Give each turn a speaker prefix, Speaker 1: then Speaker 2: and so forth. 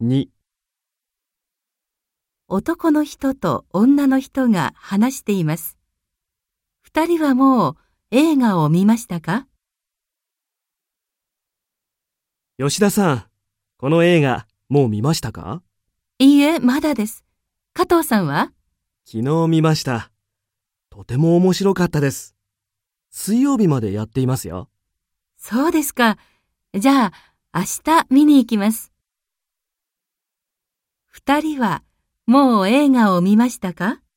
Speaker 1: 2、
Speaker 2: 男の人と女の人が話しています。二人はもう映画を見ましたか？
Speaker 1: 吉田さん、この映画、もう見ましたか？
Speaker 2: いいえ、まだです。加藤さんは？
Speaker 1: 昨日見ました。とても面白かったです。水曜日までやっていますよ。
Speaker 2: そうですか。じゃあ、明日見に行きます。二人はもう映画を見ましたか？